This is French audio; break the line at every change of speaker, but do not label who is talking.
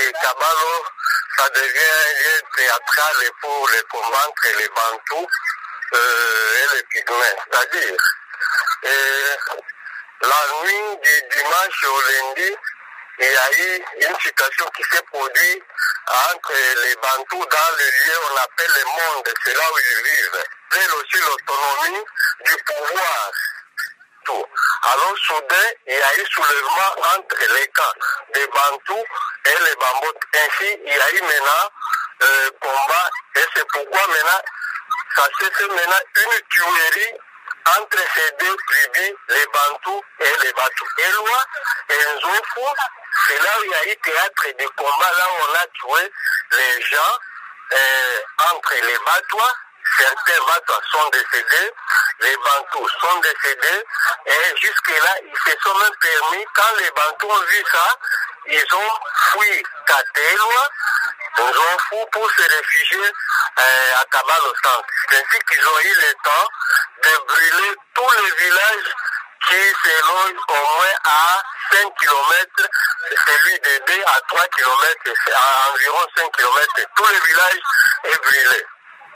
que Kabalo, ça devient un lieu théâtral pour les convaincre les Bantous et les Pygmées. C'est-à-dire, la nuit du dimanche au lundi, il y a eu une situation qui s'est produite entre les Bantous dans le lieu qu'on appelle le monde, c'est là où ils vivent. C'est aussi l'autonomie du pouvoir. Tout. Alors soudain, il y a eu soulèvement entre les camps des Bantous et les Bambotes. Ainsi, il y a eu maintenant combat et c'est pourquoi maintenant, ça s'est fait maintenant une tuerie entre ces deux tribus, les Bantous et les Batous. Eloi et Nzofo, c'est là où il y a eu théâtre de combat, là où on a tué les gens entre les Batois. Certains Batois sont décédés, les Bantous sont décédés, et jusque-là, ils se sont même permis, quand les Bantous ont vu ça, ils ont fui Katelwa, ils ont fui pour se réfugier à Kabalo Centre. C'est ainsi qu'ils ont eu le temps de brûler tous les villages qui se logent au moins à 5 km, celui de 2 à 3 km, à environ 5 km. Tous les villages est brûlé.